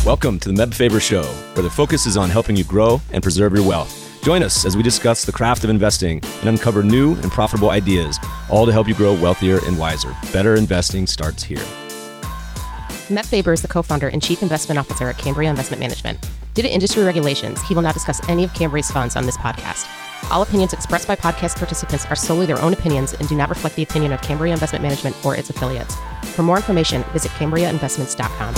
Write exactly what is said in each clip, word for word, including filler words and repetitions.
Welcome to the Meb Faber Show, where the focus is on helping you grow and preserve your wealth. Join us as we discuss the craft of investing and uncover new and profitable ideas, all to help you grow wealthier and wiser. Better investing starts here. Meb Faber is the co-founder and chief investment officer at Cambria Investment Management. Due to industry regulations, he will not discuss any of Cambria's funds on this podcast. All opinions expressed by podcast participants are solely their own opinions and do not reflect the opinion of Cambria Investment Management or its affiliates. For more information, visit cambria investments dot com.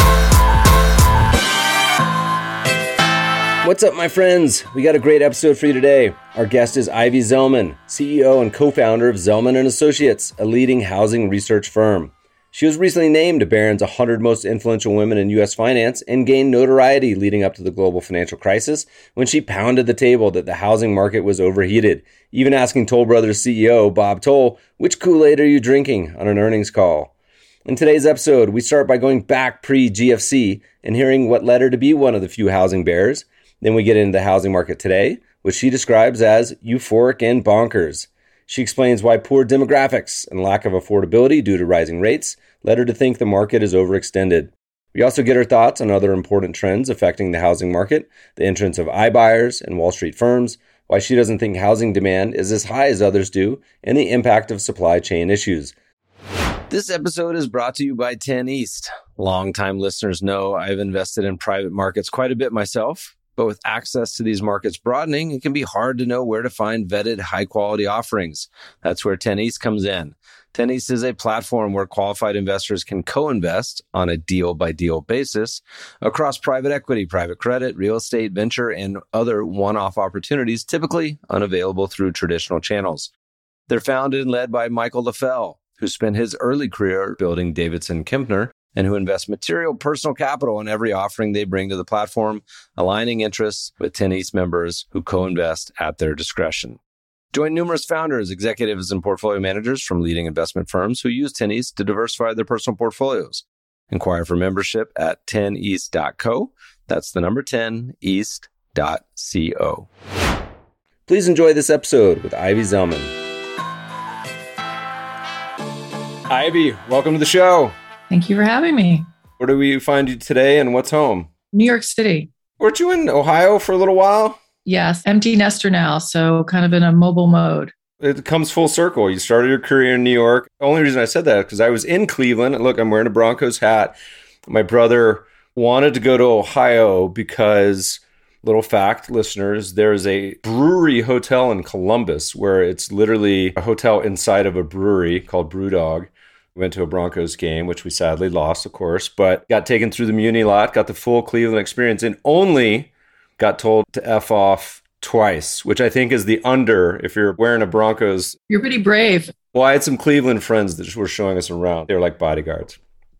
What's up, my friends? We got a great episode for you today. Our guest is Ivy Zelman, C E O and co-founder of Zelman and Associates, a leading housing research firm. She was recently named Barron's one hundred Most Influential Women in U S Finance and gained notoriety leading up to the global financial crisis when she pounded the table that the housing market was overheated, even asking Toll Brothers C E O Bob Toll, which Kool-Aid are you drinking, on an earnings call. In today's episode, we start by going back pre-G F C and hearing what led her to be one of the few housing bears. Then we get into the housing market today, which she describes as euphoric and bonkers. She explains why poor demographics and lack of affordability due to rising rates led her to think the market is overextended. We also get her thoughts on other important trends affecting the housing market, the entrance of iBuyers and Wall Street firms, why she doesn't think housing demand is as high as others do, and the impact of supply chain issues. This episode is brought to you by ten East. Longtime listeners know I've invested in private markets quite a bit myself. But with access to these markets broadening, it can be hard to know where to find vetted, high-quality offerings. That's where ten East comes in. ten East is a platform where qualified investors can co-invest on a deal-by-deal basis across private equity, private credit, real estate, venture, and other one-off opportunities typically unavailable through traditional channels. They're founded and led by Michael LaFell, who spent his early career building Davidson Kempner, and who invest material personal capital in every offering they bring to the platform, aligning interests with ten East members who co-invest at their discretion. Join numerous founders, executives, and portfolio managers from leading investment firms who use ten East to diversify their personal portfolios. Inquire for membership at ten east dot co. That's the number ten east dot co. Please enjoy this episode with Ivy Zelman. Ivy, welcome to the show. Thank you for having me. Where do we find you today and what's home? New York City. Weren't you in Ohio for a little while? Yes, empty nester now, so kind of in a mobile mode. It comes full circle. You started your career in New York. The only reason I said that is because I was in Cleveland. Look, I'm wearing a Broncos hat. My brother wanted to go to Ohio because, little fact, listeners, there's a brewery hotel in Columbus where it's literally a hotel inside of a brewery called Brewdog. We went to a Broncos game, which we sadly lost, of course, but got taken through the Muni lot, got the full Cleveland experience, and only got told to F off twice, which I think is the under if you're wearing a Broncos. You're pretty brave. Well, I had some Cleveland friends that were showing us around. They were like bodyguards.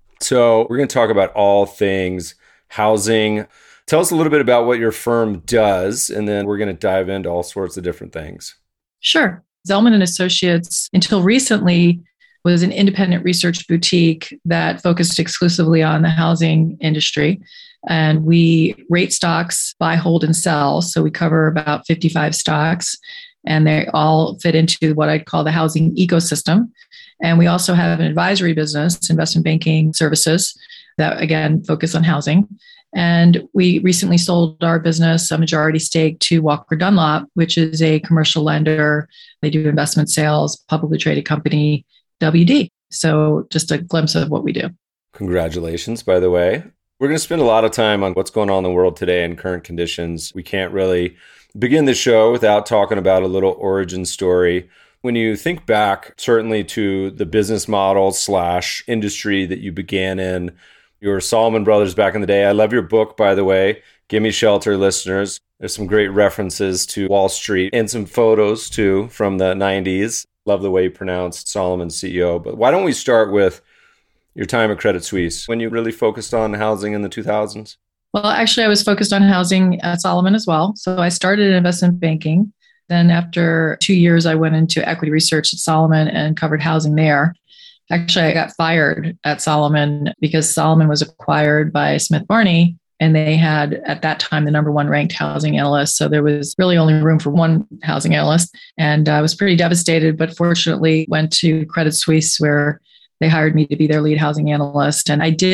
So we're going to talk about all things housing. Tell us a little bit about what your firm does, and then we're going to dive into all sorts of different things. Sure. Zelman and Associates, until recently, was an independent research boutique that focused exclusively on the housing industry. And we rate stocks, buy, hold, and sell. So we cover about fifty-five stocks, and they all fit into what I'd call the housing ecosystem. And we also have an advisory business, investment banking services, that again, focus on housing. And we recently sold our business, a majority stake, to Walker Dunlop, which is a commercial lender. They do investment sales, publicly traded company, W D. So just a glimpse of what we do. Congratulations, by the way. We're going to spend a lot of time on what's going on in the world today and current conditions. We can't really begin the show without talking about a little origin story. When you think back, certainly to the business model slash industry that you began in, you were Salomon Brothers back in the day. I love your book, by the way. Gimme Shelter, listeners. There's some great references to Wall Street and some photos, too, from the nineties. Love the way you pronounced Salomon's C E O. But why don't we start with your time at Credit Suisse, when you really focused on housing in the two thousands? Well, actually, I was focused on housing at Salomon as well. So I started in investment banking. Then after two years, I went into equity research at Salomon and covered housing there. Actually, I got fired at Salomon because Salomon was acquired by Smith Barney, and they had, at that time, the number one ranked housing analyst. So there was really only room for one housing analyst. And I was pretty devastated, but fortunately went to Credit Suisse, where they hired me to be their lead housing analyst. And I did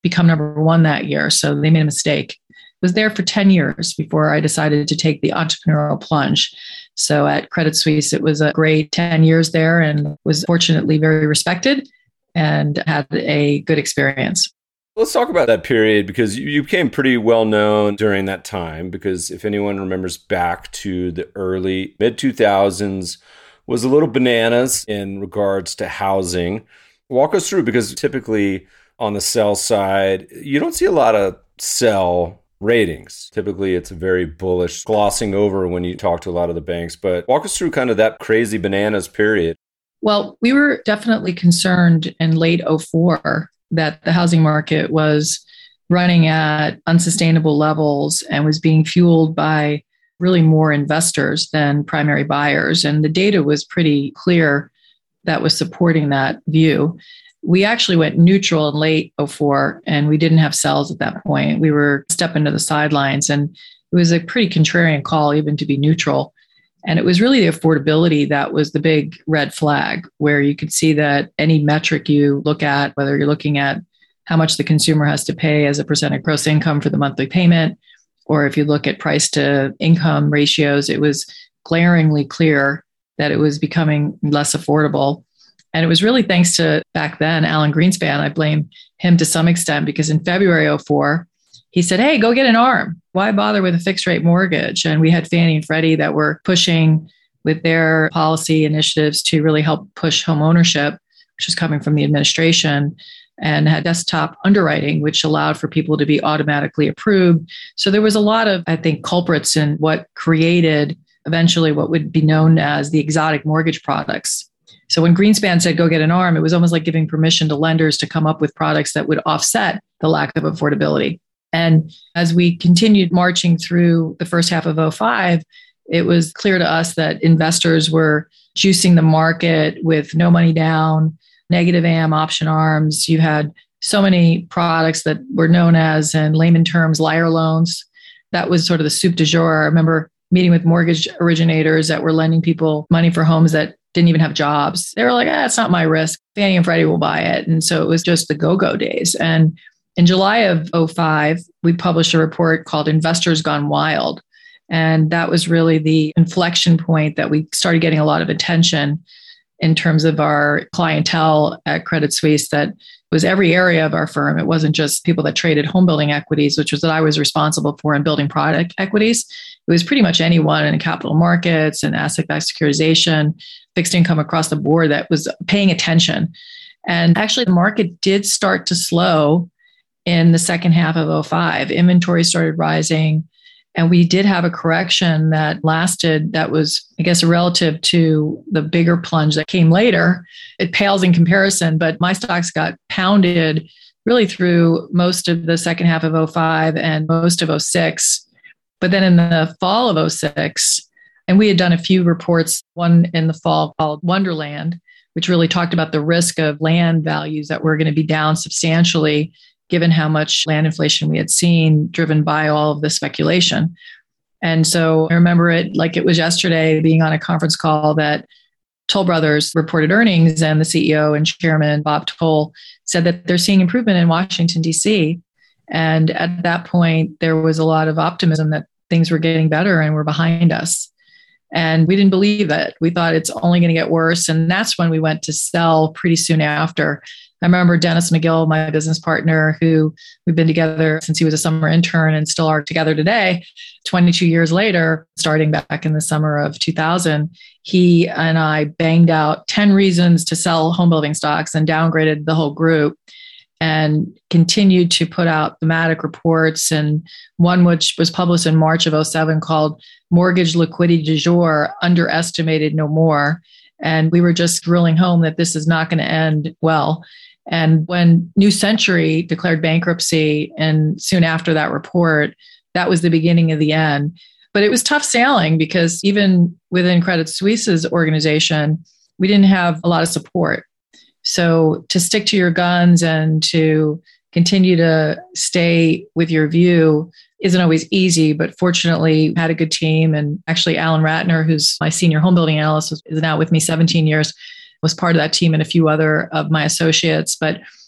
become number one that year. So they made a mistake. Was there for ten years before I decided to take the entrepreneurial plunge. So at Credit Suisse, it was a great ten years there and was fortunately very respected and had a good experience. Let's talk about that period because you became pretty well known during that time because if anyone remembers back to the early mid two thousands was a little bananas in regards to housing. Walk us through because typically on the sell side, you don't see a lot of sell ratings. Typically, it's a very bullish, glossing over when you talk to a lot of the banks. But walk us through kind of that crazy bananas period. Well, we were definitely concerned in late oh four that the housing market was running at unsustainable levels and was being fueled by really more investors than primary buyers. And the data was pretty clear that was supporting that view. We actually went neutral in late oh four and we didn't have sells at that point. We were stepping to the sidelines and it was a pretty contrarian call even to be neutral. And it was really the affordability that was the big red flag where you could see that any metric you look at, whether you're looking at how much the consumer has to pay as a percent of gross income for the monthly payment, or if you look at price to income ratios, it was glaringly clear that it was becoming less affordable. And it was really thanks to, back then, Alan Greenspan. I blame him to some extent because in February oh four, he said, hey, go get an ARM. Why bother with a fixed rate mortgage? And we had Fannie and Freddie that were pushing with their policy initiatives to really help push home ownership, which was coming from the administration, and had desktop underwriting, which allowed for people to be automatically approved. So there was a lot of, I think, culprits in what created eventually what would be known as the exotic mortgage products. So when Greenspan said, go get an ARM, it was almost like giving permission to lenders to come up with products that would offset the lack of affordability. And as we continued marching through the first half of oh five, it was clear to us that investors were juicing the market with no money down, negative A M option arms. You had so many products that were known as, in layman terms, liar loans. That was sort of the soup du jour. I remember meeting with mortgage originators that were lending people money for homes that didn't even have jobs. They were like, ah, it's not my risk. Fannie and Freddie will buy it. And so it was just the go-go days. And in July of oh five, we published a report called Investors Gone Wild. And that was really the inflection point that we started getting a lot of attention in terms of our clientele at Credit Suisse. That was every area of our firm. It wasn't just people that traded home building equities, which was what I was responsible for in building product equities. It was pretty much anyone in capital markets and asset-backed securitization, fixed income across the board that was paying attention. And actually, the market did start to slow in the second half of oh five. Inventory started rising. And we did have a correction that lasted, that was, I guess, relative to the bigger plunge that came later. It pales in comparison, but my stocks got pounded really through most of the second half of oh five and most of oh six. But then in the fall of oh six, and we had done a few reports, one in the fall called Wonderland, which really talked about the risk of land values that were going to be down substantially given how much land inflation we had seen driven by all of the speculation. And so I remember it like it was yesterday, being on a conference call that Toll Brothers reported earnings, and the C E O and chairman, Bob Toll, said that they're seeing improvement in Washington, D C. And at that point, there was a lot of optimism that things were getting better and were behind us. And we didn't believe it. We thought it's only going to get worse. And that's when we went to sell pretty soon after. I remember Dennis McGill, my business partner, who we've been together since he was a summer intern and still are together today, twenty-two years later, starting back in the summer of two thousand. He and I banged out ten reasons to sell home building stocks and downgraded the whole group and continued to put out thematic reports. And one which was published in March of oh seven called Mortgage Liquidity Du Jour, Underestimated No More. And we were just drilling home that this is not going to end well. And when New Century declared bankruptcy, and soon after that report, that was the beginning of the end. But it was tough sailing because even within Credit Suisse's organization, we didn't have a lot of support. So to stick to your guns and to continue to stay with your view isn't always easy, but fortunately had a good team. And actually Alan Ratner, who's my senior home building analyst, is now with me seventeen years, was part of that team and a few other of my associates. But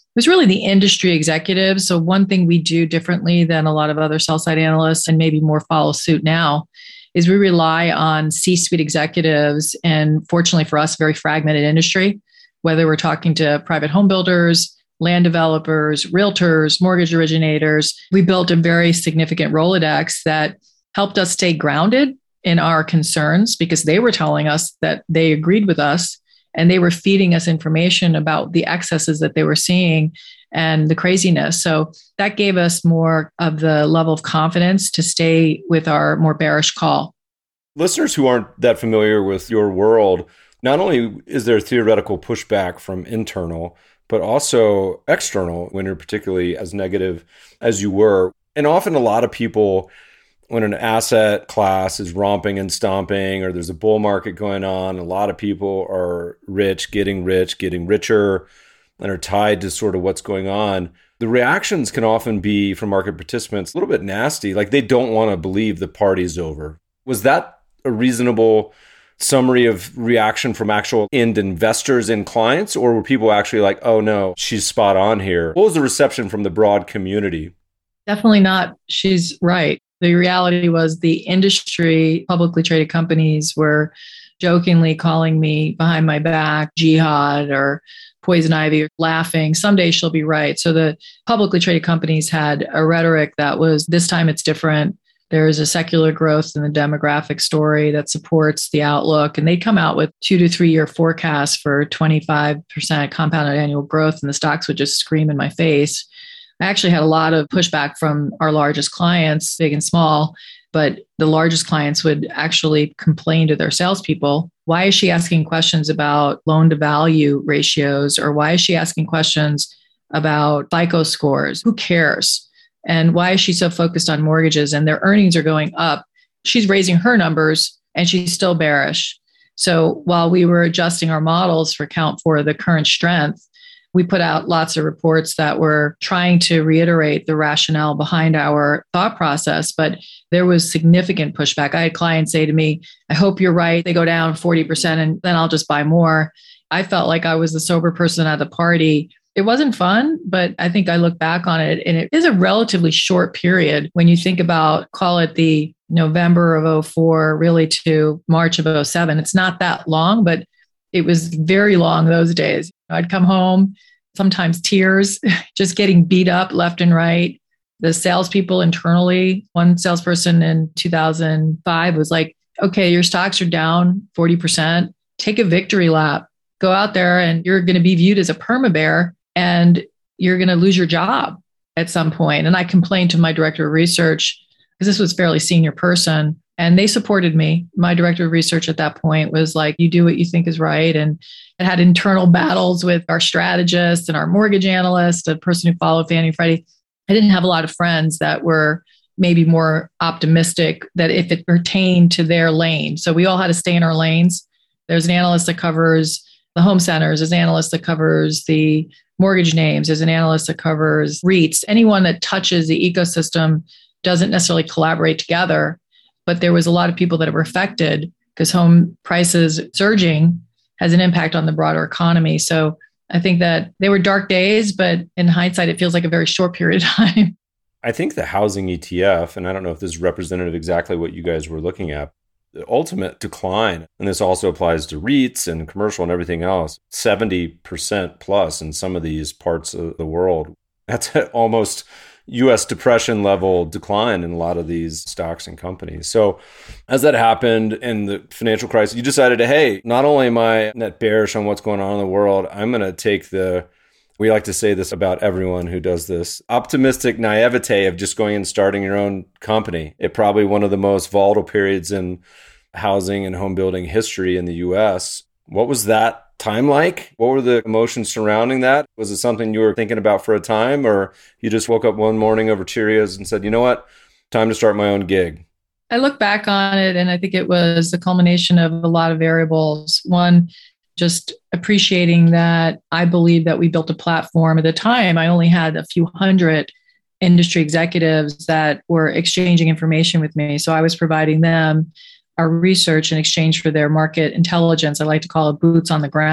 was really the industry executives. So one thing we do differently than a lot of other sell-side analysts, and maybe more follow suit now, is we rely on C-suite executives. And fortunately for us, very fragmented industry, whether we're talking to private home builders, land developers, realtors, mortgage originators. We built a very significant Rolodex that helped us stay grounded in our concerns because they were telling us that they agreed with us and they were feeding us information about the excesses that they were seeing and the craziness. So that gave us more of the level of confidence to stay with our more bearish call. Listeners who aren't that familiar with your world, not only is there theoretical pushback from internal, but also external when you're particularly as negative as you were. And often a lot of people, when an asset class is romping and stomping or there's a bull market going on, a lot of people are rich, getting rich, getting richer, and are tied to sort of what's going on. The reactions can often be from market participants a little bit nasty, like they don't want to believe the party's over. Was that a reasonable summary of reaction from actual end investors and clients, or were people actually like, oh no, she's spot on here? What was the reception from the broad community? Definitely not. She's right. The reality was the industry, publicly traded companies were jokingly calling me behind my back, jihad or poison ivy, laughing. Someday she'll be right. So the publicly traded companies had a rhetoric that was, this time it's different. There is a secular growth in the demographic story that supports the outlook. And they come out with two to three year forecasts for twenty-five percent compounded annual growth, and the stocks would just scream in my face. I actually had a lot of pushback from our largest clients, big and small, but the largest clients would actually complain to their salespeople. Why is she asking questions about loan to value ratios? Or why is she asking questions about FICO scores? Who cares? And why is she so focused on mortgages? And their earnings are going up. She's raising her numbers and she's still bearish. So while we were adjusting our models for account for the current strength, we put out lots of reports that were trying to reiterate the rationale behind our thought process, but there was significant pushback. I had clients say to me, I hope you're right. They go down forty percent and then I'll just buy more. I felt like I was the sober person at the party. It wasn't fun, but I think I look back on it and it is a relatively short period when you think about, call it the November of oh four, really to March of oh seven. It's not that long, but it was very long those days. I'd come home, sometimes tears, just getting beat up left and right. The salespeople internally, one salesperson in two thousand five was like, okay, your stocks are down forty percent. Take a victory lap. Go out there and you're going to be viewed as a perma bear and you're going to lose your job at some point. And I complained to my director of research because this was a fairly senior person. And they supported me. My director of research at that point was like, you do what you think is right. And it had internal battles with our strategist and our mortgage analyst, a person who followed Fannie and Freddie. I didn't have a lot of friends that were maybe more optimistic that if it pertained to their lane. So we all had to stay in our lanes. There's an analyst that covers the home centers. There's an analyst that covers the mortgage names. There's an analyst that covers REITs. Anyone that touches the ecosystem doesn't necessarily collaborate together. But there was a lot of people that were affected because home prices surging has an impact on the broader economy. So I think that they were dark days, but in hindsight, it feels like a very short period of time. I think the housing E T F, and I don't know if this is representative of exactly what you guys were looking at, the ultimate decline, and this also applies to REITs and commercial and everything else, seventy percent plus in some of these parts of the world. That's almost U S depression level decline in a lot of these stocks and companies. So as that happened in the financial crisis, you decided to, hey, not only am I net bearish on what's going on in the world, I'm going to take the, we like to say this about everyone who does this, optimistic naivete of just going and starting your own company. It probably one of the most volatile periods in housing and home building history in the U S. What was that time like? What were the emotions surrounding that? Was it something you were thinking about for a time, or you just woke up one morning over Cheerios and said, you know what, time to start my own gig? I look back on it and I think it was the culmination of a lot of variables. One, just appreciating that I believe that we built a platform. At the time, I only had a few hundred industry executives that were exchanging information with me. So I was providing them our research in exchange for their market intelligence. I like to call it boots on the ground.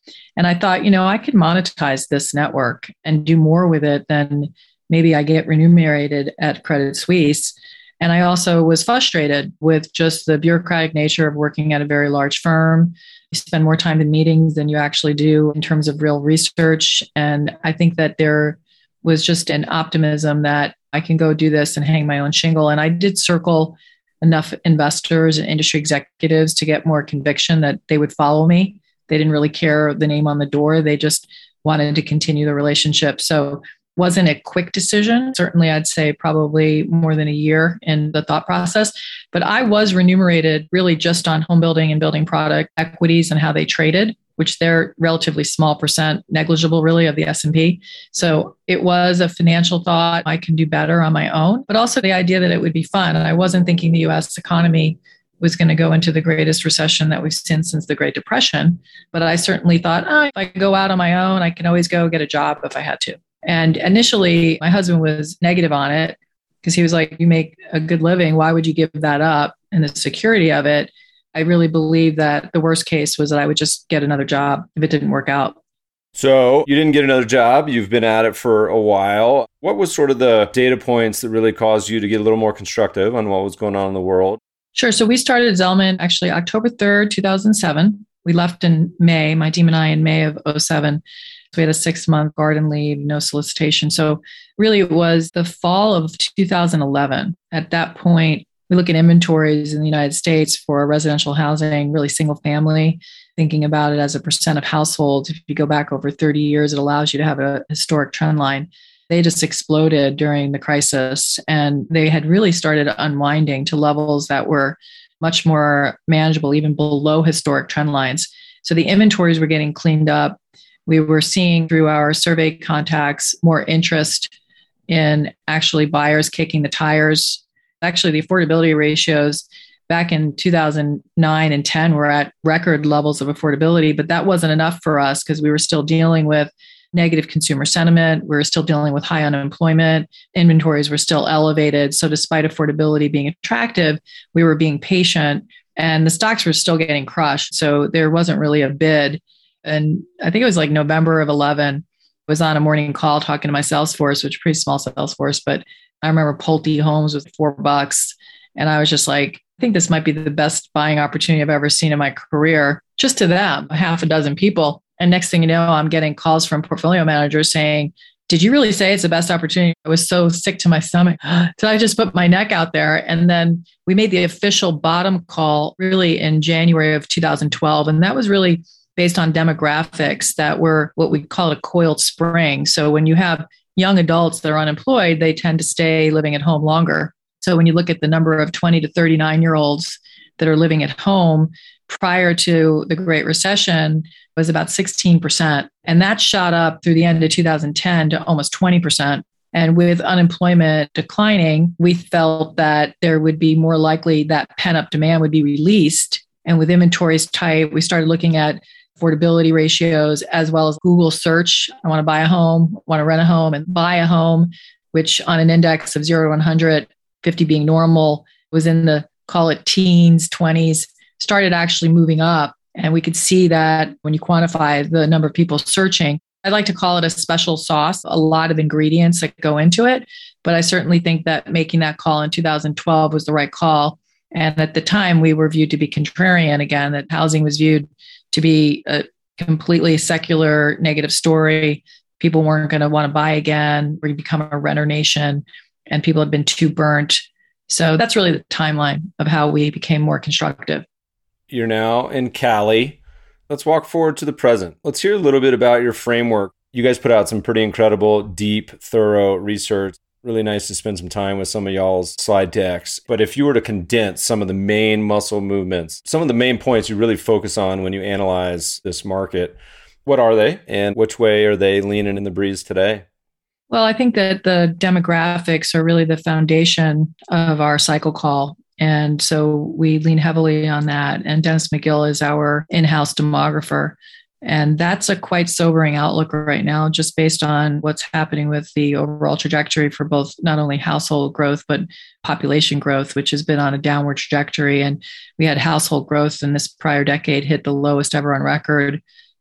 And I thought, you know, I could monetize this network and do more with it than maybe I get remunerated at Credit Suisse. And I also was frustrated with just the bureaucratic nature of working at a very large firm. You spend more time in meetings than you actually do in terms of real research. And I think that there was just an optimism that I can go do this and hang my own shingle. And I did circle enough investors and industry executives to get more conviction that they would follow me. They didn't really care the name on the door. They just wanted to continue the relationship. So wasn't a quick decision. Certainly, I'd say probably more than a year in the thought process. But I was remunerated really just on home building and building product equities and how they traded, which they're relatively small percent, negligible really of the S and P. So it was a financial thought. I can do better on my own, but also the idea that it would be fun. And I wasn't thinking the U S economy was going to go into the greatest recession that we've seen since the Great Depression. But I certainly thought, oh, if I go out on my own, I can always go get a job if I had to. And initially, my husband was negative on it because he was like, you make a good living. Why would you give that up and the security of it? I really believe that the worst case was that I would just get another job if it didn't work out. So you didn't get another job. You've been at it for a while. What was sort of the data points that really caused you to get a little more constructive on what was going on in the world? Sure. So we started Zelman actually October third, two thousand seven. We left in May, my team and I in May of oh seven. So we had a six month garden leave, no solicitation. So really it was the fall of two thousand eleven. At that point, we look at inventories in the United States for residential housing, really single family, thinking about it as a percent of households. If you go back over thirty years, it allows you to have a historic trend line. They just exploded during the crisis, and they had really started unwinding to levels that were much more manageable, even below historic trend lines. So the inventories were getting cleaned up. We were seeing through our survey contacts more interest in actually buyers kicking the tires. Actually, the affordability ratios back in two thousand nine and ten were at record levels of affordability, but that wasn't enough for us because we were still dealing with negative consumer sentiment. We were still dealing with high unemployment. Inventories were still elevated. So despite affordability being attractive, we were being patient and the stocks were still getting crushed. So there wasn't really a bid. And I think it was like November of eleven, I was on a morning call talking to my sales force, which is a pretty small sales force, but I remember Pulte Homes was four bucks. And I was just like, I think this might be the best buying opportunity I've ever seen in my career, just to them, half a dozen people. And next thing you know, I'm getting calls from portfolio managers saying, did you really say it's the best opportunity? I was so sick to my stomach. Did I just put my neck out there? And then we made the official bottom call really in January of two thousand twelve. And that was really based on demographics that were what we call a coiled spring. So when you have young adults that are unemployed, they tend to stay living at home longer. So when you look at the number of twenty to thirty-nine year olds that are living at home prior to the Great Recession was about sixteen percent. And that shot up through the end of two thousand ten to almost twenty percent. And with unemployment declining, we felt that there would be more likely that pent-up demand would be released. And with inventories tight, we started looking at affordability ratios as well as Google search. I want to buy a home, want to rent a home and buy a home, which on an index of zero to one hundred, fifty being normal, was in the, call it teens, twenties, started actually moving up. And we could see that when you quantify the number of people searching, I like to call it a special sauce, a lot of ingredients that go into it. But I certainly think that making that call in two thousand twelve was the right call. And at the time, we were viewed to be contrarian again, that housing was viewed to be a completely secular negative story. People weren't going to want to buy again. We become a renter nation and people had been too burnt. So that's really the timeline of how we became more constructive. You're now in Cali. Let's walk forward to the present. Let's hear a little bit about your framework. You guys put out some pretty incredible, deep, thorough research. Really nice to spend some time with some of y'all's slide decks. But if you were to condense some of the main muscle movements, some of the main points you really focus on when you analyze this market, what are they and which way are they leaning in the breeze today? Well, I think that the demographics are really the foundation of our cycle call. And so we lean heavily on that. And Dennis McGill is our in-house demographer. And that's a quite sobering outlook right now, just based on what's happening with the overall trajectory for both not only household growth, but population growth, which has been on a downward trajectory. And we had household growth in this prior decade hit the lowest ever on record.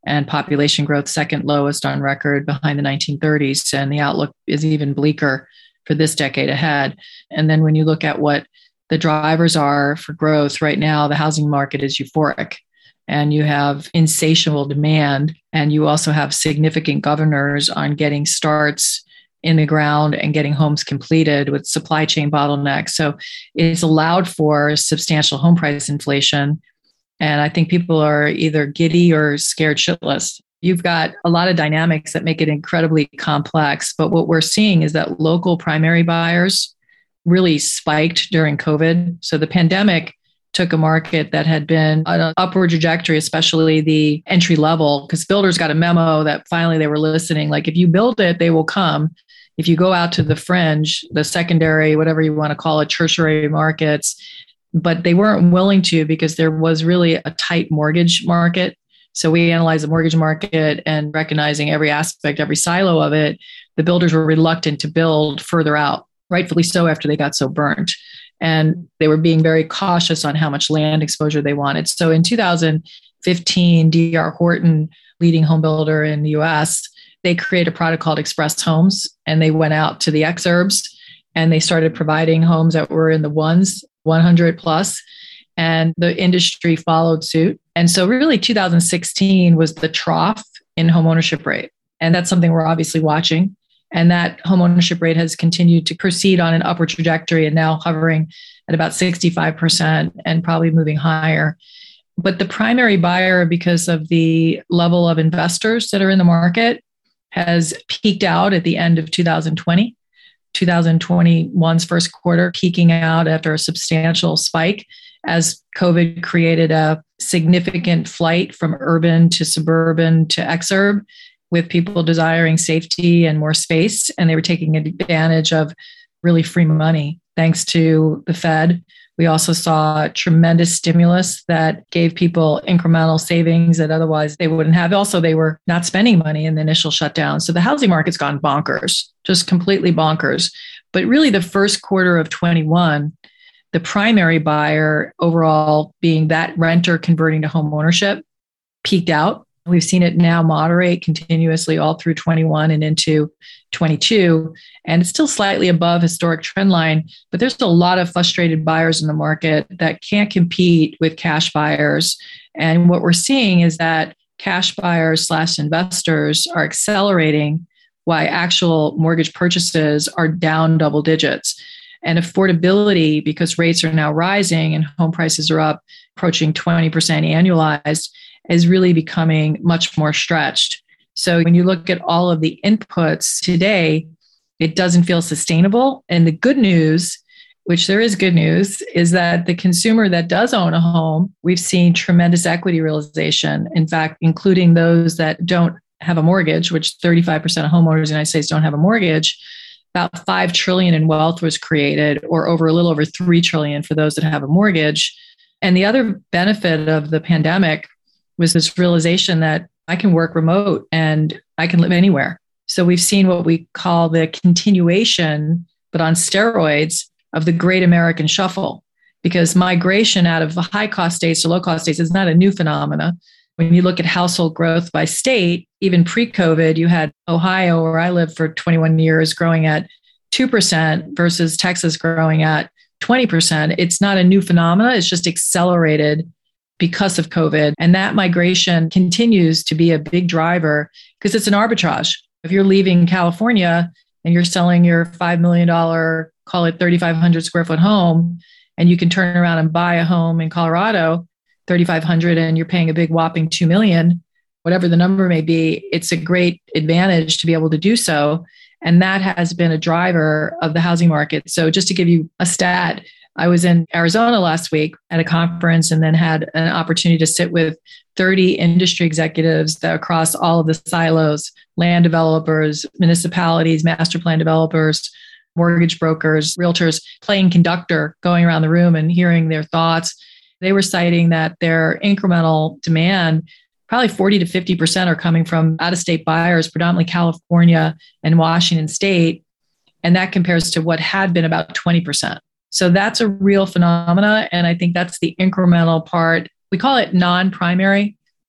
and population growth second lowest on record behind the nineteen thirties. And the outlook is even bleaker for this decade ahead. And then when you look at what the drivers are for growth right now, the housing market is euphoric. And you have insatiable demand. And you also have significant governors on getting starts in the ground and getting homes completed with supply chain bottlenecks. So it's allowed for substantial home price inflation. And I think people are either giddy or scared shitless. You've got a lot of dynamics that make it incredibly complex. But what we're seeing is that local primary buyers really spiked during COVID. So the pandemic took a market that had been on an upward trajectory, especially the entry level, because builders got a memo that finally they were listening. Like, if you build it, they will come. If you go out to the fringe, the secondary, whatever you want to call it, tertiary markets, but they weren't willing to because there was really a tight mortgage market. So we analyzed the mortgage market and recognizing every aspect, every silo of it, the builders were reluctant to build further out, rightfully so after they got so burnt. And they were being very cautious on how much land exposure they wanted. So in two thousand fifteen, D R Horton, leading home builder in the U S, they created a product called Express Homes, and they went out to the exurbs and they started providing homes that were in the ones, one hundred plus, and the industry followed suit. And so really two thousand sixteen was the trough in homeownership rate. And that's something we're obviously watching. And that homeownership rate has continued to proceed on an upward trajectory and now hovering at about sixty-five percent and probably moving higher. But the primary buyer, because of the level of investors that are in the market, has peaked out at the end of two thousand twenty. twenty twenty-one's first quarter peaking out after a substantial spike as COVID created a significant flight from urban to suburban to exurb, with people desiring safety and more space. And they were taking advantage of really free money, thanks to the Fed. We also saw tremendous stimulus that gave people incremental savings that otherwise they wouldn't have. Also, they were not spending money in the initial shutdown. So the housing market's gone bonkers, just completely bonkers. But really the first quarter of twenty-one, the primary buyer overall being that renter converting to home ownership peaked out. We've seen it now moderate continuously all through twenty-one and into twenty-two. And it's still slightly above historic trend line, but there's a lot of frustrated buyers in the market that can't compete with cash buyers. And what we're seeing is that cash buyers slash investors are accelerating while actual mortgage purchases are down double digits. And affordability, because rates are now rising and home prices are up, approaching twenty percent annualized, is really becoming much more stretched. So when you look at all of the inputs today, it doesn't feel sustainable. And the good news, which there is good news, is that the consumer that does own a home, we've seen tremendous equity realization. In fact, including those that don't have a mortgage, which thirty-five percent of homeowners in the United States don't have a mortgage. About five trillion in wealth was created, or over a little over three trillion for those that have a mortgage. And the other benefit of the pandemic was this realization that I can work remote and I can live anywhere. So we've seen what we call the continuation, but on steroids, of the Great American Shuffle, because migration out of the high cost states to low cost states is not a new phenomena. When you look at household growth by state, even pre-COVID, you had Ohio, where I lived for twenty-one years, growing at two percent versus Texas growing at twenty percent. It's not a new phenomena. It's just accelerated because of COVID. And that migration continues to be a big driver because it's an arbitrage. If you're leaving California and you're selling your five million dollars, call it thirty-five hundred square foot home, and you can turn around and buy a home in Colorado, thirty-five hundred, and you're paying a big whopping two million, whatever the number may be, it's a great advantage to be able to do so. And that has been a driver of the housing market. So just to give you a stat, I was in Arizona last week at a conference and then had an opportunity to sit with thirty industry executives that across all of the silos, land developers, municipalities, master plan developers, mortgage brokers, realtors, playing conductor, going around the room and hearing their thoughts. They were citing that their incremental demand, probably forty to fifty percent are coming from out-of-state buyers, predominantly California and Washington State. And that compares to what had been about twenty percent. So that's a real phenomena. And I think that's the incremental part. We call it non-primary,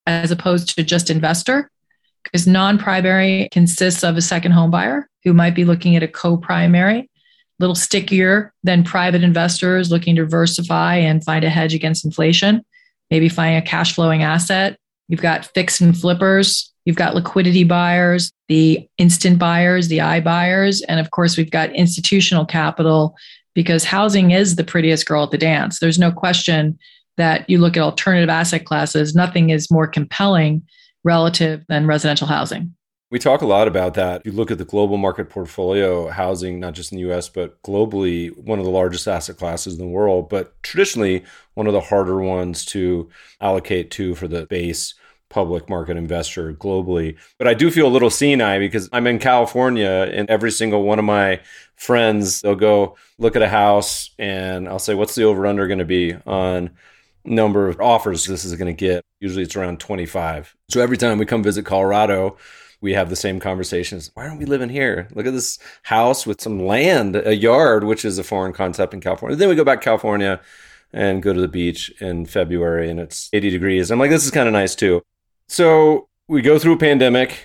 as opposed to just investor, because non-primary consists of a second home buyer who might be looking at a co-primary, a little stickier than private investors looking to diversify and find a hedge against inflation, maybe finding a cash flowing asset. You've got fix and flippers. You've got liquidity buyers, the instant buyers, the I buyers. And of course, we've got institutional capital, because housing is the prettiest girl at the dance. There's no question that you look at alternative asset classes, nothing is more compelling relative than residential housing. We talk a lot about that. If you look at the global market portfolio, housing, not just in the U S, but globally, one of the largest asset classes in the world, but traditionally one of the harder ones to allocate to for the base public market investor globally. But I do feel a little senile because I'm in California, and every single one of my friends, they'll go look at a house and I'll say, what's the over-under going to be on number of offers this is going to get? Usually it's around twenty-five. So every time we come visit Colorado, we have the same conversations. Why aren't we living here? Look at this house with some land, a yard, which is a foreign concept in California. Then we go back to California and go to the beach in February and it's eighty degrees. I'm like, this is kind of nice too. So we go through a pandemic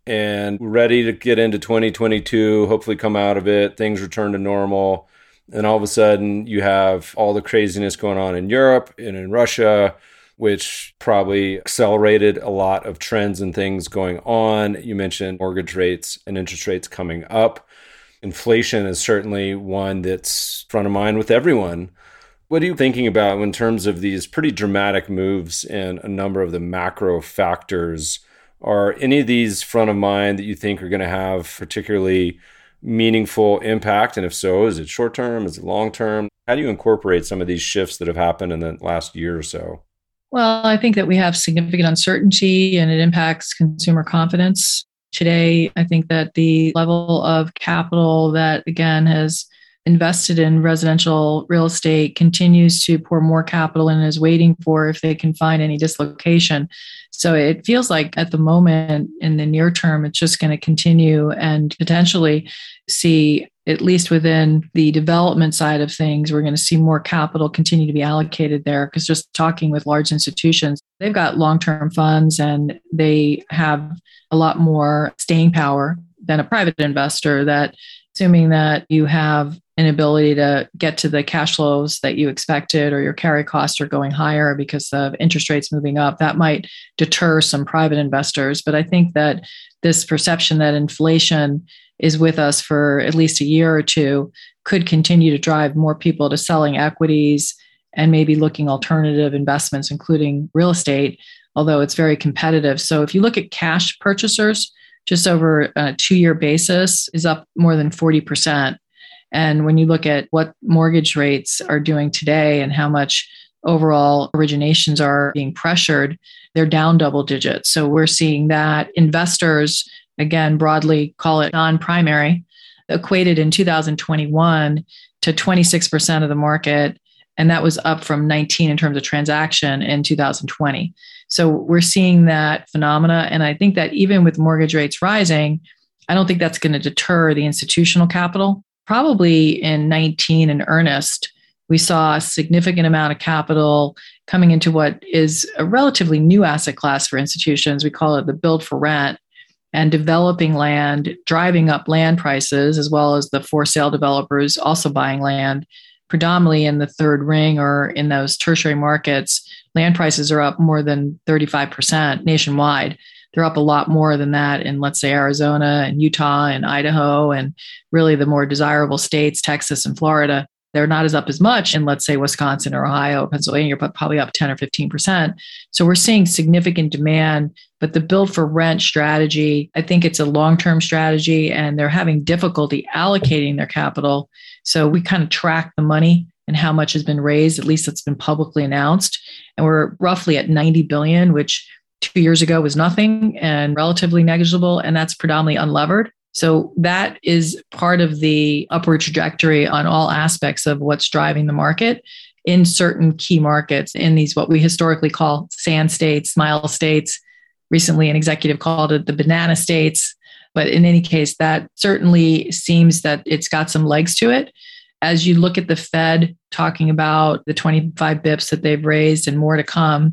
and we're ready to get into twenty twenty-two, hopefully come out of it, things return to normal. And all of a sudden you have all the craziness going on in Europe and in Russia, which probably accelerated a lot of trends and things going on. You mentioned mortgage rates and interest rates coming up. Inflation is certainly one that's front of mind with everyone. What are you thinking about in terms of these pretty dramatic moves in a number of the macro factors? Are any of these front of mind that you think are going to have particularly meaningful impact? And if so, is it short term? Is it long term? How do you incorporate some of these shifts that have happened in the last year or so? Well, I think that we have significant uncertainty and it impacts consumer confidence. Today, I think that the level of capital that, again, has invested in residential real estate continues to pour more capital and is waiting for if they can find any dislocation. So it feels like at the moment in the near term, it's just going to continue and potentially see, at least within the development side of things, we're going to see more capital continue to be allocated there. Because just talking with large institutions, they've got long-term funds and they have a lot more staying power than a private investor, that assuming that you have an ability to get to the cash flows that you expected, or your carry costs are going higher because of interest rates moving up, that might deter some private investors. But I think that this perception that inflation is with us for at least a year or two could continue to drive more people to selling equities and maybe looking alternative investments, including real estate, although it's very competitive. So if you look at cash purchasers, just over a two-year basis is up more than forty percent. And when you look at what mortgage rates are doing today and how much overall originations are being pressured, they're down double digits. So we're seeing that investors, again, broadly call it non-primary, equated in two thousand twenty-one to twenty-six percent of the market. And that was up from nineteen in terms of transaction in two thousand twenty. So we're seeing that phenomena. And I think that even with mortgage rates rising, I don't think that's going to deter the institutional capital. Probably in nineteen in earnest, we saw a significant amount of capital coming into what is a relatively new asset class for institutions. We call it the build for rent, and developing land, driving up land prices, as well as the for sale developers also buying land, predominantly in the third ring or in those tertiary markets. Land prices are up more than thirty-five percent nationwide. They're up a lot more than that in, let's say, Arizona and Utah and Idaho, and really the more desirable states, Texas and Florida. They're not as up as much in, let's say, Wisconsin or Ohio, Pennsylvania, but probably up ten or fifteen percent. So we're seeing significant demand, but the build for rent strategy, I think it's a long-term strategy, and they're having difficulty allocating their capital. So we kind of track the money and how much has been raised, at least that's been publicly announced. And we're roughly at ninety billion, which two years ago was nothing and relatively negligible, and that's predominantly unlevered. So that is part of the upward trajectory on all aspects of what's driving the market in certain key markets, in these what we historically call sand states, smile states. Recently, an executive called it the banana states. But in any case, that certainly seems that it's got some legs to it. As you look at the Fed talking about the twenty-five bips that they've raised and more to come,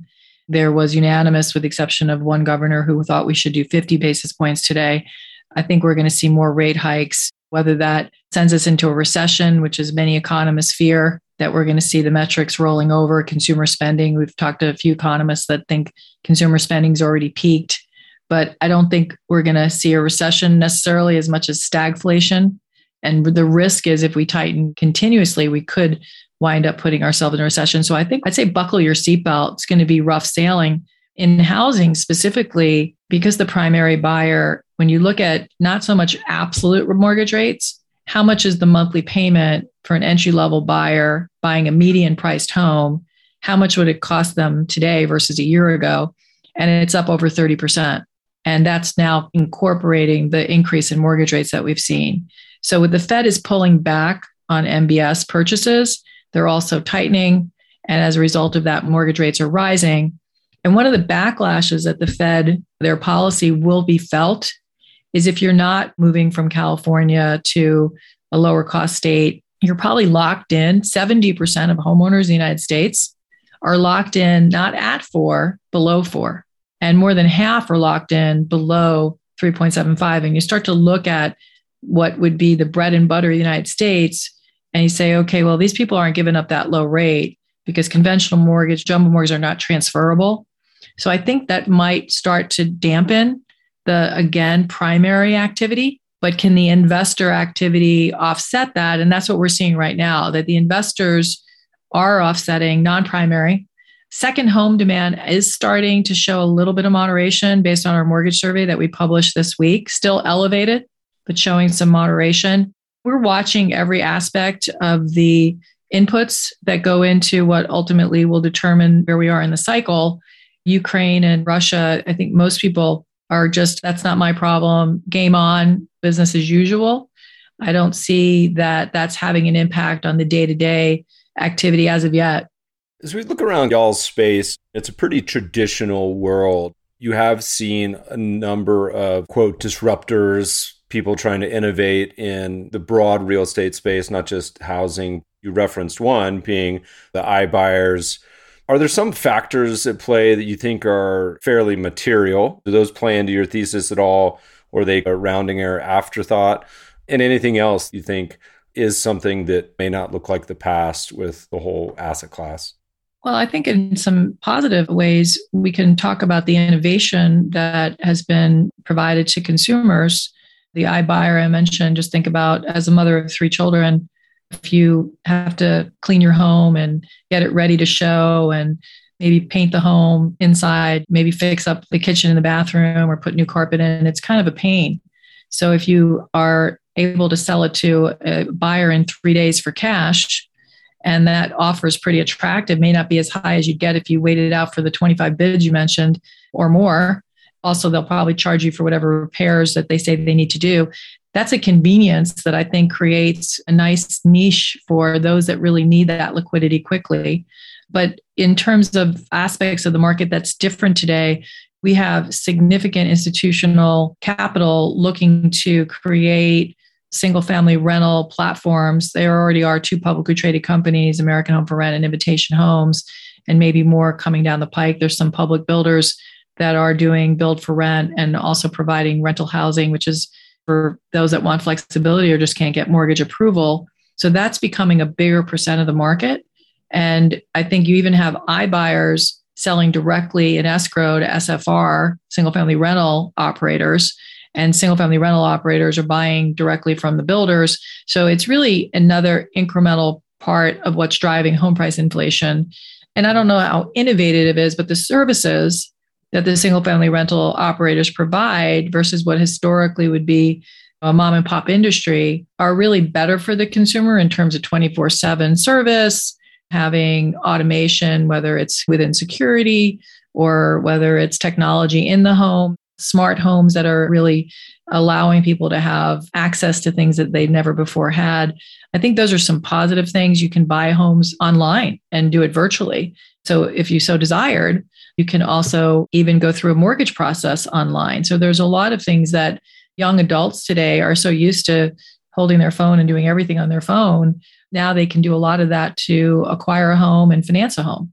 There was unanimous, with the exception of one governor who thought we should do fifty basis points today. I think we're going to see more rate hikes, whether that sends us into a recession, which is many economists fear, that we're going to see the metrics rolling over, consumer spending. We've talked to a few economists that think consumer spending's already peaked, but I don't think we're going to see a recession necessarily as much as stagflation. And the risk is if we tighten continuously, we could wind up putting ourselves in a recession. So I think I'd say buckle your seatbelt. It's going to be rough sailing. In housing specifically, because the primary buyer, when you look at not so much absolute mortgage rates, how much is the monthly payment for an entry-level buyer buying a median-priced home? How much would it cost them today versus a year ago? And it's up over thirty percent. And that's now incorporating the increase in mortgage rates that we've seen. So with the Fed is pulling back on M B S purchases, they're also tightening. And as a result of that, mortgage rates are rising. And one of the backlashes that the Fed, their policy will be felt is if you're not moving from California to a lower cost state, you're probably locked in. seventy percent of homeowners in the United States are locked in not at four, below four. And more than half are locked in below three point seven five. And you start to look at what would be the bread and butter of the United States, and you say, okay, well, these people aren't giving up that low rate because conventional mortgage, jumbo mortgages are not transferable. So I think that might start to dampen the, again, primary activity, but can the investor activity offset that? And that's what we're seeing right now, that the investors are offsetting non-primary. Second home demand is starting to show a little bit of moderation based on our mortgage survey that we published this week, still elevated, but showing some moderation. We're watching every aspect of the inputs that go into what ultimately will determine where we are in the cycle. Ukraine and Russia, I think most people are just, that's not my problem. Game on, business as usual. I don't see that that's having an impact on the day-to-day activity as of yet. As we look around y'all's space, it's a pretty traditional world. You have seen a number of, quote, disruptors, people trying to innovate in the broad real estate space, not just housing. You referenced one being the iBuyers. Are there some factors at play that you think are fairly material? Do those play into your thesis at all? Or are they a rounding error afterthought? And anything else you think is something that may not look like the past with the whole asset class? Well, I think in some positive ways, we can talk about the innovation that has been provided to consumers. The iBuyer I mentioned, just think about as a mother of three children, if you have to clean your home and get it ready to show and maybe paint the home inside, maybe fix up the kitchen and the bathroom or put new carpet in, it's kind of a pain. So if you are able to sell it to a buyer in three days for cash, and that offer is pretty attractive, may not be as high as you'd get if you waited out for the twenty-five bids you mentioned or more. Also, they'll probably charge you for whatever repairs that they say they need to do. That's a convenience that I think creates a nice niche for those that really need that liquidity quickly. But in terms of aspects of the market that's different today, we have significant institutional capital looking to create single-family rental platforms. There already are two publicly traded companies, American Home for Rent and Invitation Homes, and maybe more coming down the pike. There's some public builders that are doing build for rent and also providing rental housing, which is for those that want flexibility or just can't get mortgage approval. So that's becoming a bigger percent of the market. And I think you even have iBuyers selling directly in escrow to S F R, single-family rental operators, and single-family rental operators are buying directly from the builders. So it's really another incremental part of what's driving home price inflation. And I don't know how innovative it is, but the services that the single-family rental operators provide versus what historically would be a mom and pop industry are really better for the consumer in terms of twenty-four seven service, having automation, whether it's within security or whether it's technology in the home, smart homes that are really allowing people to have access to things that they've never before had. I think those are some positive things. You can buy homes online and do it virtually. So if you so desired, you can also even go through a mortgage process online. So there's a lot of things that young adults today are so used to holding their phone and doing everything on their phone. Now they can do a lot of that to acquire a home and finance a home.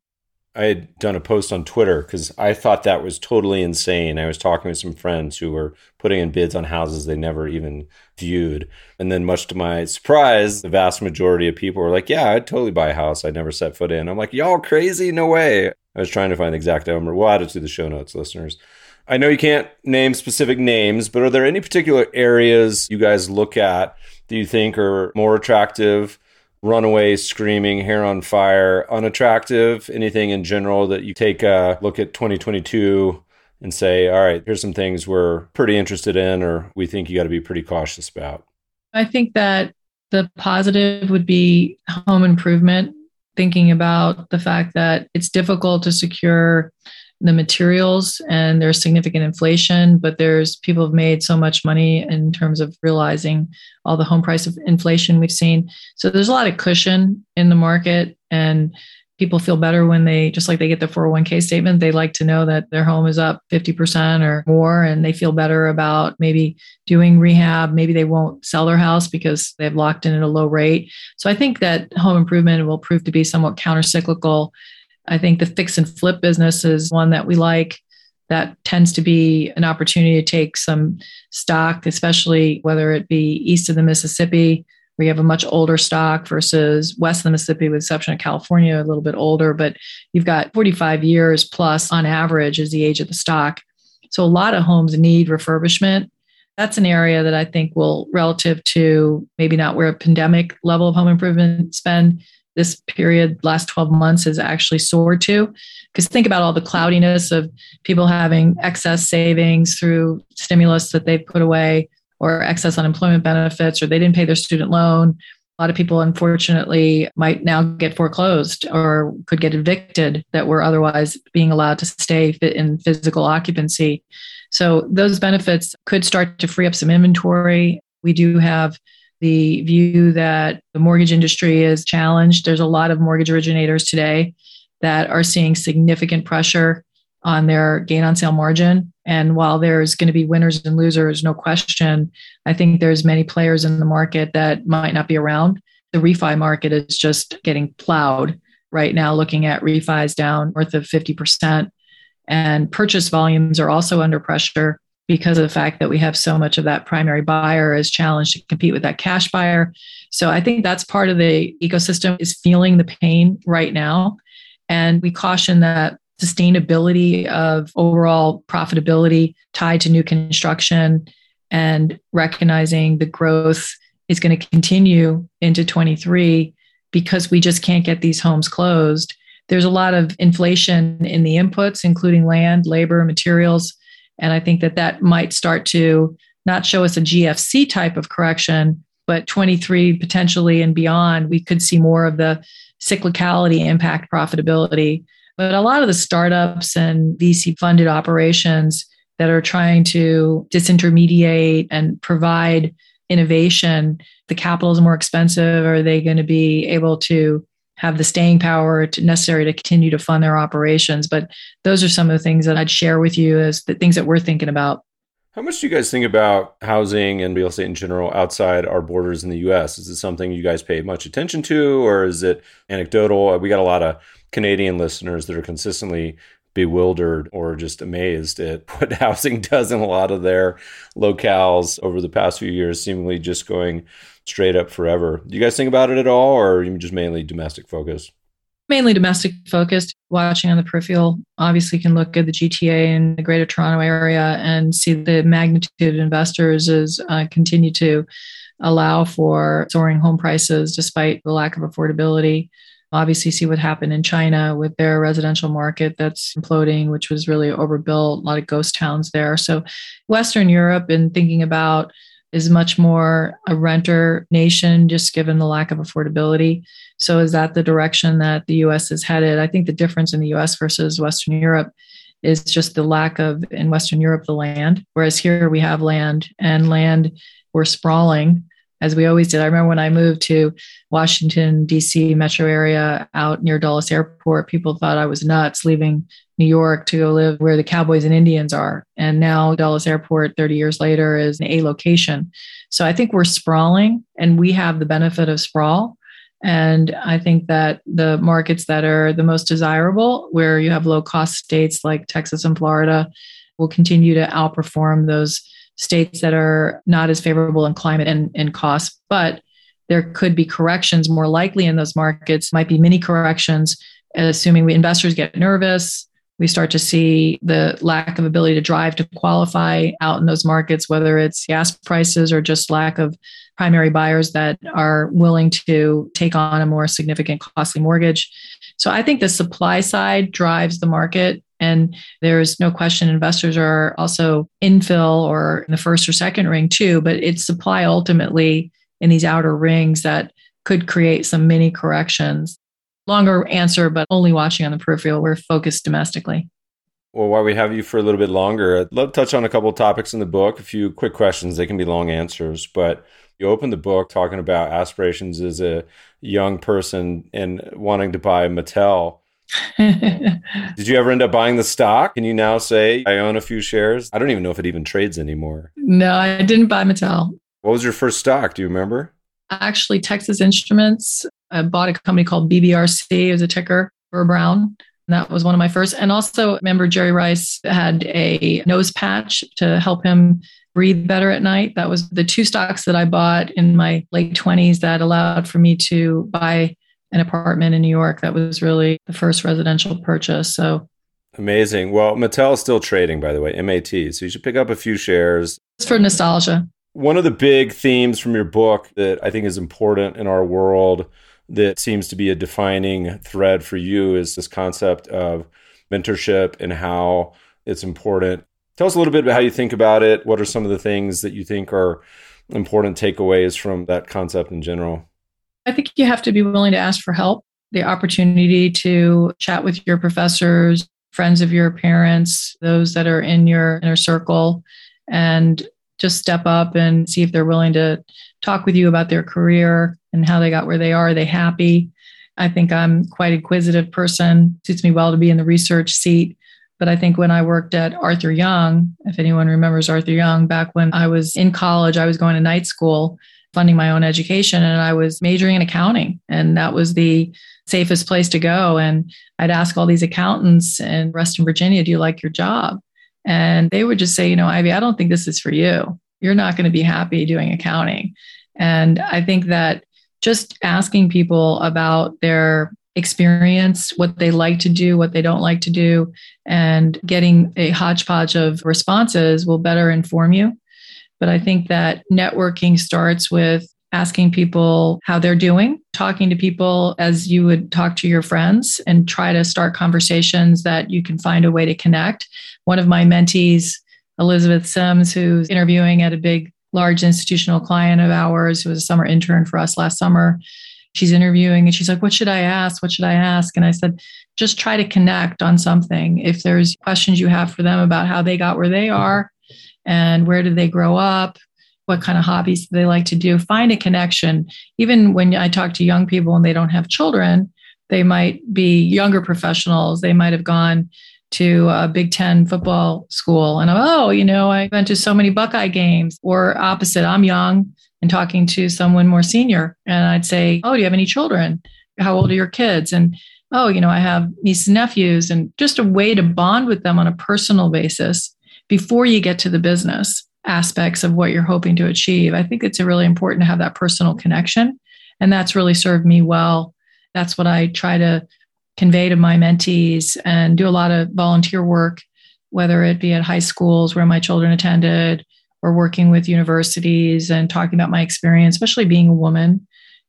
I had done a post on Twitter because I thought that was totally insane. I was talking with some friends who were putting in bids on houses they never even viewed. And then much to my surprise, the vast majority of people were like, yeah, I'd totally buy a house I'd never set foot in. I'm like, y'all crazy? No way. I was trying to find the exact number. We'll add it to the show notes, listeners. I know you can't name specific names, but are there any particular areas you guys look at that you think are more attractive? Runaway, screaming, hair on fire, unattractive, anything in general that you take a look at twenty twenty-two and say, all right, here's some things we're pretty interested in or we think you got to be pretty cautious about? I think that the positive would be home improvement, thinking about the fact that it's difficult to secure the materials and there's significant inflation, but there's people have made so much money in terms of realizing all the home price of inflation we've seen. So there's a lot of cushion in the market and people feel better when they, just like they get the four oh one k statement, they like to know that their home is up fifty percent or more and they feel better about maybe doing rehab. Maybe they won't sell their house because they've locked in at a low rate. So I think that home improvement will prove to be somewhat countercyclical. I think the fix and flip business is one that we like. That tends to be an opportunity to take some stock, especially whether it be east of the Mississippi, where you have a much older stock versus west of the Mississippi, with the exception of California, a little bit older, but you've got forty-five years plus on average is the age of the stock. So a lot of homes need refurbishment. That's an area that I think will, relative to maybe not where a pandemic level of home improvement spend, this period, last twelve months, has actually soared to. Because think about all the cloudiness of people having excess savings through stimulus that they've put away or excess unemployment benefits, or they didn't pay their student loan. A lot of people, unfortunately, might now get foreclosed or could get evicted that were otherwise being allowed to stay in physical occupancy. So those benefits could start to free up some inventory. We do have the view that the mortgage industry is challenged. There's a lot of mortgage originators today that are seeing significant pressure on their gain on sale margin. And while there's going to be winners and losers, no question, I think there's many players in the market that might not be around. The refi market is just getting plowed right now, looking at refis down north of fifty percent. And purchase volumes are also under pressure because of the fact that we have so much of that primary buyer is challenged to compete with that cash buyer. So I think that's part of the ecosystem is feeling the pain right now. And we caution that sustainability of overall profitability tied to new construction and recognizing the growth is going to continue into twenty-three because we just can't get these homes closed. There's a lot of inflation in the inputs, including land, labor, materials. And I think that that might start to not show us a G F C type of correction, but twenty-three potentially and beyond, we could see more of the cyclicality impact profitability. But a lot of the startups and V C funded operations that are trying to disintermediate and provide innovation, the capital is more expensive. Are they going to be able to have the staying power to, necessary to continue to fund their operations? But those are some of the things that I'd share with you as the things that we're thinking about. How much do you guys think about housing and real estate in general outside our borders in the U S? Is it something you guys pay much attention to, or is it anecdotal? We got a lot of Canadian listeners that are consistently bewildered or just amazed at what housing does in a lot of their locales over the past few years, seemingly just going straight up forever. Do you guys think about it at all, or are you just mainly domestic focused? Mainly domestic focused. Watching on the peripheral, obviously can look at the G T A and the Greater Toronto area and see the magnitude of investors is uh, continue to allow for soaring home prices despite the lack of affordability. Obviously see what happened in China with their residential market that's imploding, which was really overbuilt, a lot of ghost towns there. So Western Europe, and thinking about, is much more a renter nation, just given the lack of affordability. So is that the direction that the U S is headed? I think the difference in the U S versus Western Europe is just the lack of, in Western Europe, the land. Whereas here we have land, and land, we're sprawling, as we always did. I remember when I moved to Washington, D C metro area out near Dulles Airport, people thought I was nuts leaving New York to go live where the Cowboys and Indians are. And now Dulles Airport thirty years later is an A location. So I think we're sprawling, and we have the benefit of sprawl. And I think that the markets that are the most desirable, where you have low cost states like Texas and Florida, will continue to outperform those states that are not as favorable in climate and, and cost. But there could be corrections more likely in those markets, might be mini corrections, assuming we investors get nervous. We start to see the lack of ability to drive to qualify out in those markets, whether it's gas prices or just lack of primary buyers that are willing to take on a more significant costly mortgage. So I think the supply side drives the market. And there's no question investors are also infill or in the first or second ring too, but it's supply ultimately in these outer rings that could create some mini corrections. Longer answer, but only watching on the peripheral. We're focused domestically. Well, while we have you for a little bit longer, I'd love to touch on a couple of topics in the book, a few quick questions. They can be long answers, but you open the book talking about aspirations as a young person and wanting to buy Mattel. Did you ever end up buying the stock? Can you now say, I own a few shares? I don't even know if it even trades anymore. No, I didn't buy Mattel. What was your first stock? Do you remember? Actually, Texas Instruments. I bought a company called B B R C. It was a ticker for Brown. And that was one of my first. And also, remember Jerry Rice had a nose patch to help him breathe better at night. That was the two stocks that I bought in my late twenties that allowed for me to buy an apartment in New York. That was really the first residential purchase. So amazing. Well, Mattel is still trading, by the way, M A T. So you should pick up a few shares. It's for nostalgia. One of the big themes from your book that I think is important in our world that seems to be a defining thread for you is this concept of mentorship and how it's important. Tell us a little bit about how you think about it. What are some of the things that you think are important takeaways from that concept in general? I think you have to be willing to ask for help, the opportunity to chat with your professors, friends of your parents, those that are in your inner circle, and just step up and see if they're willing to talk with you about their career and how they got where they are. Are they happy? I think I'm quite an inquisitive person. It suits me well to be in the research seat. But I think when I worked at Arthur Young, if anyone remembers Arthur Young, back when I was in college, I was going to night school, funding my own education, and I was majoring in accounting. And that was the safest place to go. And I'd ask all these accountants in Reston, Virginia, do you like your job? And they would just say, you know, Ivy, I don't think this is for you. You're not going to be happy doing accounting. And I think that just asking people about their experience, what they like to do, what they don't like to do, and getting a hodgepodge of responses will better inform you. But I think that networking starts with asking people how they're doing, talking to people as you would talk to your friends, and try to start conversations that you can find a way to connect. One of my mentees, Elizabeth Sims, who's interviewing at a big, large institutional client of ours, who was a summer intern for us last summer, she's interviewing and she's like, what should I ask? What should I ask? And I said, just try to connect on something. If there's questions you have for them about how they got where they are and where did they grow up, what kind of hobbies do they like to do, find a connection. Even when I talk to young people and they don't have children, they might be younger professionals. They might have gone to a Big Ten football school. And I'm, oh, you know, I went to so many Buckeye games. Or opposite, I'm young and talking to someone more senior. And I'd say, oh, do you have any children? How old are your kids? And, oh, you know, I have nieces and nephews. And just a way to bond with them on a personal basis before you get to the business aspects of what you're hoping to achieve. I think it's really important to have that personal connection. And that's really served me well. That's what I try to convey to my mentees, and do a lot of volunteer work, whether it be at high schools where my children attended, or working with universities and talking about my experience, especially being a woman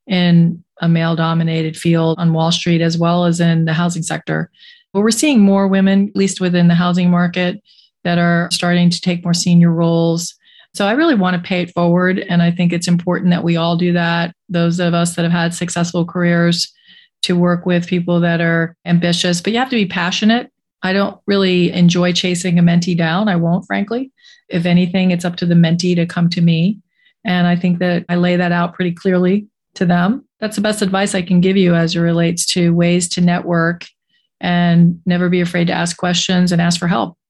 in a male-dominated field on Wall Street, as well as in the housing sector. But we're seeing more women, at least within the housing market, that are starting to take more senior roles. So I really want to pay it forward. And I think it's important that we all do that. Those of us that have had successful careers, to work with people that are ambitious, but you have to be passionate. I don't really enjoy chasing a mentee down. I won't, frankly. If anything, it's up to the mentee to come to me. And I think that I lay that out pretty clearly to them. That's the best advice I can give you as it relates to ways to network, and never be afraid to ask questions and ask for help.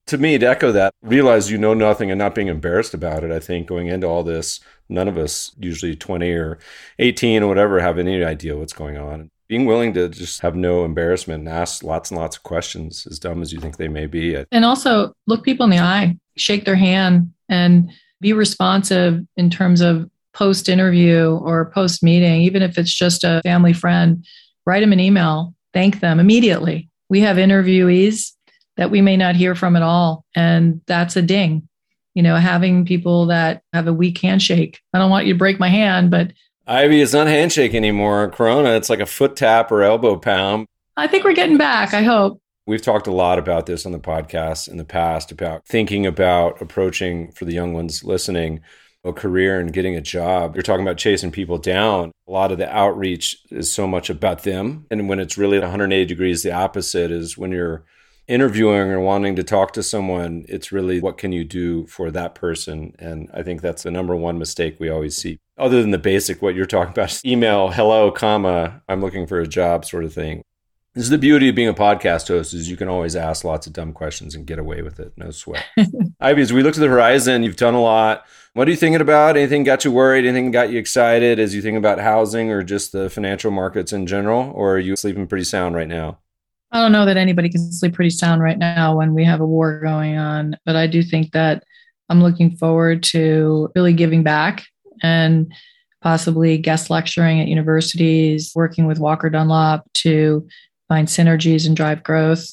To me, to echo that, realize you know nothing and not being embarrassed about it. I think going into all this, none of us, usually twenty or eighteen or whatever, have any idea what's going on. Being willing to just have no embarrassment and ask lots and lots of questions, as dumb as you think they may be. And also look people in the eye, shake their hand, and be responsive in terms of post-interview or post-meeting, even if it's just a family friend, write them an email, thank them immediately. We have interviewees that we may not hear from at all. And that's a ding. You know, having people that have a weak handshake. I don't want you to break my hand, but Ivy, it's not handshake anymore. Corona, it's like a foot tap or elbow pound. I think we're getting back, I hope. We've talked a lot about this on the podcast in the past, about thinking about approaching, for the young ones listening, a career and getting a job. You're talking about chasing people down. A lot of the outreach is so much about them. And when it's really one hundred eighty degrees, the opposite is when you're interviewing or wanting to talk to someone, it's really what can you do for that person? And I think that's the number one mistake we always see. Other than the basic, what you're talking about, email, hello, comma, I'm looking for a job sort of thing. This is the beauty of being a podcast host, is you can always ask lots of dumb questions and get away with it. No sweat. Ivy, as we look to the horizon, you've done a lot. What are you thinking about? Anything got you worried? Anything got you excited as you think about housing or just the financial markets in general? Or are you sleeping pretty sound right now? I don't know that anybody can sleep pretty sound right now when we have a war going on, but I do think that I'm looking forward to really giving back and possibly guest lecturing at universities, working with Walker Dunlop to find synergies and drive growth,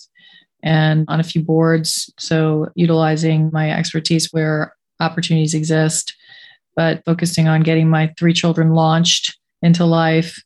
and on a few boards. So utilizing my expertise where opportunities exist, but focusing on getting my three children launched into life.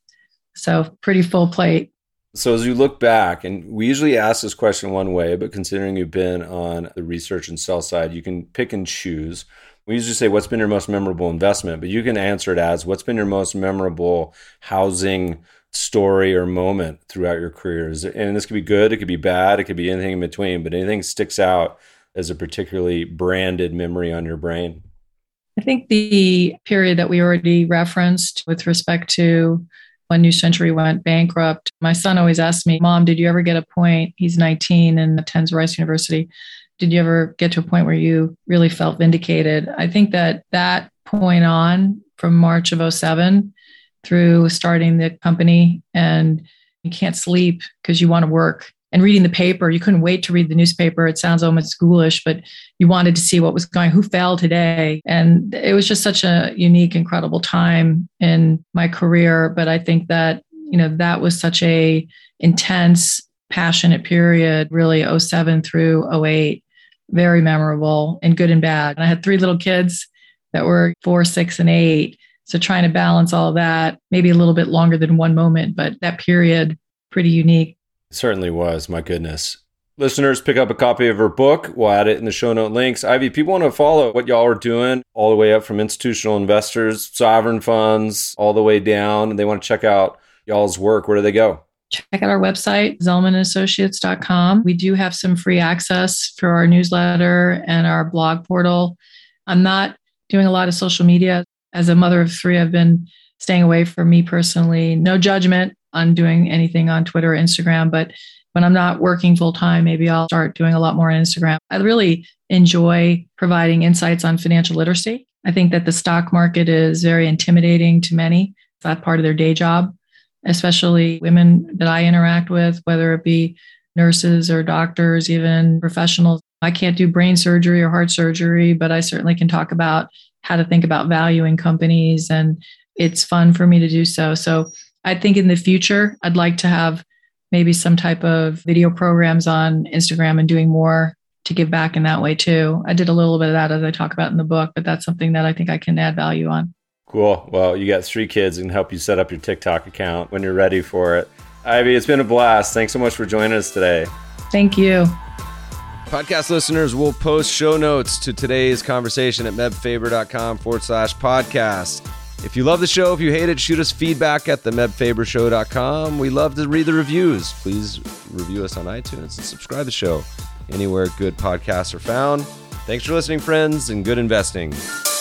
So pretty full plate. So as you look back, and we usually ask this question one way, but considering you've been on the research and sell side, you can pick and choose. We usually say, what's been your most memorable investment? But you can answer it as, what's been your most memorable housing story or moment throughout your career? And this could be good, it could be bad, it could be anything in between, but anything sticks out as a particularly branded memory on your brain? I think the period that we already referenced with respect to when New Century went bankrupt, my son always asked me, Mom, did you ever get a point? He's nineteen and attends Rice University. Did you ever get to a point where you really felt vindicated? I think that that point on from March of oh seven through starting the company, and you can't sleep because you want to work, and reading the paper, you couldn't wait to read the newspaper. It sounds almost ghoulish, but you wanted to see what was going, who fell today. And it was just such a unique, incredible time in my career. But I think that, you know, that was such a intense, passionate period, really oh seven through oh eight, very memorable and good and bad. And I had three little kids that were four, six, and eight. So trying to balance all of that, maybe a little bit longer than one moment, but that period, pretty unique. It certainly was. My goodness. Listeners, pick up a copy of her book. We'll add it in the show note links. Ivy, people want to follow what y'all are doing all the way up from institutional investors, sovereign funds, all the way down, and they want to check out y'all's work. Where do they go? Check out our website, Zelman and Associates dot com. We do have some free access for our newsletter and our blog portal. I'm not doing a lot of social media. As a mother of three, I've been staying away from me personally. No judgment on doing anything on Twitter or Instagram, but when I'm not working full time, maybe I'll start doing a lot more on Instagram. I really enjoy providing insights on financial literacy. I think that the stock market is very intimidating to many. It's not part of their day job, especially women that I interact with, whether it be nurses or doctors, even professionals. I can't do brain surgery or heart surgery, but I certainly can talk about how to think about valuing companies, and it's fun for me to do so. So I think in the future, I'd like to have maybe some type of video programs on Instagram and doing more to give back in that way too. I did a little bit of that as I talk about in the book, but that's something that I think I can add value on. Cool. Well, you got three kids and help you set up your TikTok account when you're ready for it. Ivy, it's been a blast. Thanks so much for joining us today. Thank you. Podcast listeners will post show notes to today's conversation at mebfaber.com forward slash podcast. If you love the show, if you hate it, shoot us feedback at the meb faber show dot com. We love to read the reviews. Please review us on iTunes and subscribe to the show anywhere good podcasts are found. Thanks for listening, friends, and good investing.